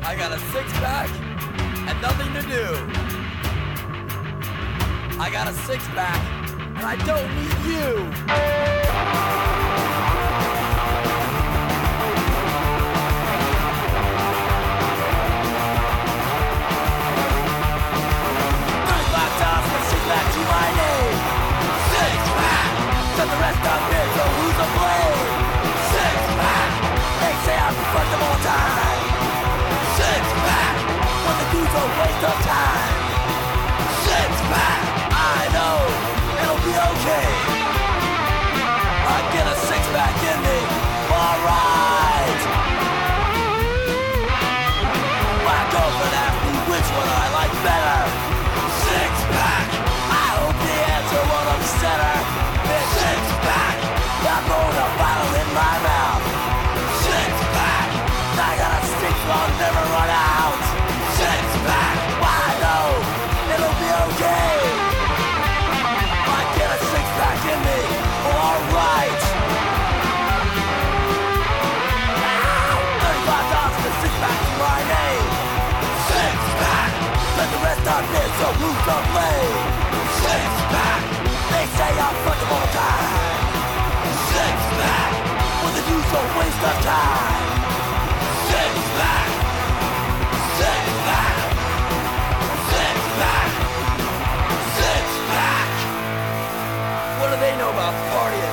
I got a six-pack and nothing to do. I got a six-pack and I don't need you. To my name, six-pack. Set the rest up here, so who's to blame? Six-pack. They say I'm the first of all time. Six-pack. What the dude's a waste of time. Six-pack. I know it'll be okay. I get a six-pack in me. Alright. My girlfriend asked me which one I like better. Six-pack. Six-pack. I'm blowing a bottle in my mouth. Six-pack. I got a six, I'll never run out. Six-pack. I know it'll be okay. I get a six-pack in me. Alright. $35 for a six-pack to my name. Six-pack. Let the rest on this, so who's to blame? Six-pack. They say I'm fucked all the time. Six-pack. What the dude's a waste of time. Six-pack. Six-pack. Six-pack. Six-pack. What do they know about partying?